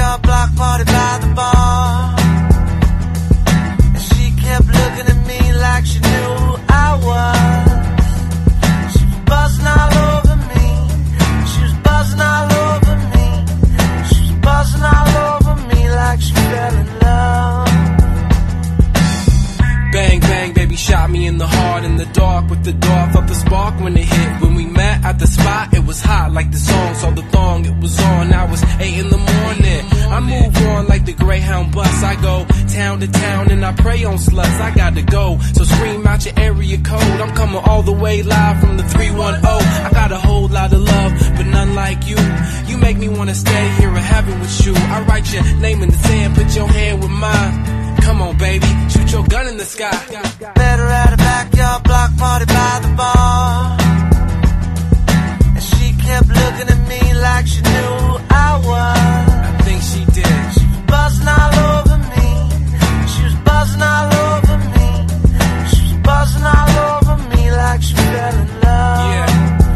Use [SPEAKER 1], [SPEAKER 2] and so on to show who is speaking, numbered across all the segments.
[SPEAKER 1] backyard block party by the bar. And she kept looking at me like she knew who I was. She was buzzing all over me. She was buzzing all over me. She was buzzing all over me like she fell in love.
[SPEAKER 2] Bang, bang, baby shot me in the heart in the dark with the dart of the spark when it hit. When we met at the spot, it was hot like the song. Saw the thong, it was on. Now it's 8 in the morning. I move on like the Greyhound bus. I go town to town and I prey on sluts. I got to go, so scream out your area code. I'm coming all the way live from the 310. I got a whole lot of love, but none like you. You make me wanna stay here in heaven with you. I write your name in the sand, put your hand with mine. Come on, baby, shoot your gun in the sky.
[SPEAKER 1] Met her at a backyard block party by the bar. And she kept looking at me like she knew who I was.
[SPEAKER 2] I think she did.
[SPEAKER 1] She was buzzing all over me. She was buzzing all over me. She was buzzing all over me like she fell in love.
[SPEAKER 2] Yeah.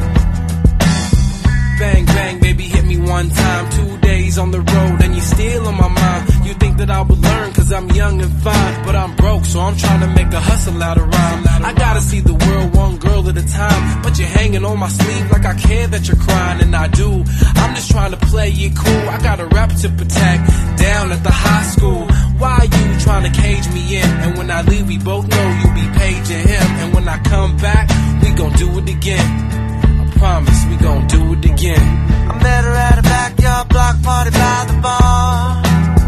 [SPEAKER 2] Bang, bang, baby, hit me one time. 2 days on the road and you still on my mind. You think that I would learn cause I'm young and fine, but I'm broke, so I'm trying to make a hustle out of rhyme. I gotta see the world one girl at a time, but you're hanging on my sleeve like I care that you're crying, and I do. I'm just trying to play it cool. I got a rep to protect down at the high school. Why are you trying to cage me in? And when I leave, we both know you'll be paging him. And when I come back, we gon' do it again. I promise we gon' do it again.
[SPEAKER 1] I met her at a backyard block party by the bar.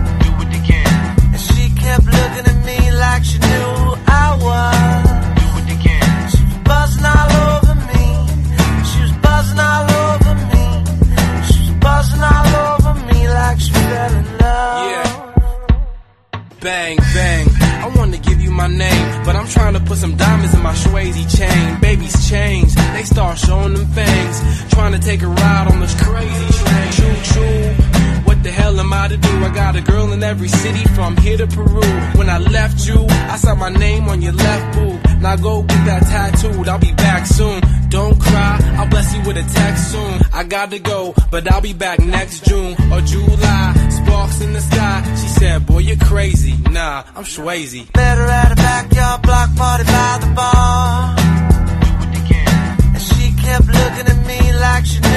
[SPEAKER 1] Kept looking at me like she knew who I was.
[SPEAKER 2] Do it again.
[SPEAKER 1] She was buzzing all over me. She was buzzing all over me. She was buzzing all over me like she fell in love.
[SPEAKER 2] Yeah. Bang, bang. I wanna give you my name, but I'm trying to put some diamonds in my Swayze chain. Babies change, they start showing them fangs. Trying to take a ride on this crazy train. Choo choo. What the hell am I to do? I got a girl in every city from here to Peru. When I left you, I saw my name on your left boob. Now go get that tattooed, I'll be back soon. Don't cry, I'll bless you with a text soon. I gotta go, but I'll be back next June or July. Sparks in the sky, she said, boy, you're crazy. Nah, I'm Swayze.
[SPEAKER 1] Met her at a backyard block party by the bar. And she kept looking at me like she knew